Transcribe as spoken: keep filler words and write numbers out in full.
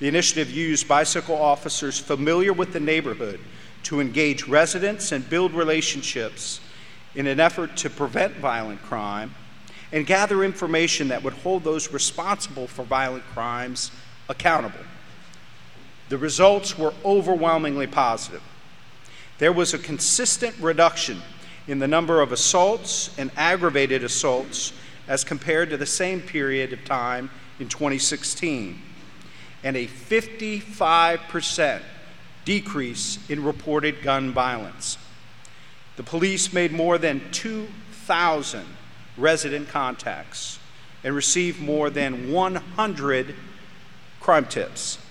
The initiative used bicycle officers familiar with the neighborhood to engage residents and build relationships in an effort to prevent violent crime and gather information that would hold those responsible for violent crimes accountable. The results were overwhelmingly positive. There was a consistent reduction in the number of assaults and aggravated assaults as compared to the same period of time in twenty sixteen, and a fifty-five percent decrease in reported gun violence. The police made more than two thousand resident contacts and received more than one hundred crime tips.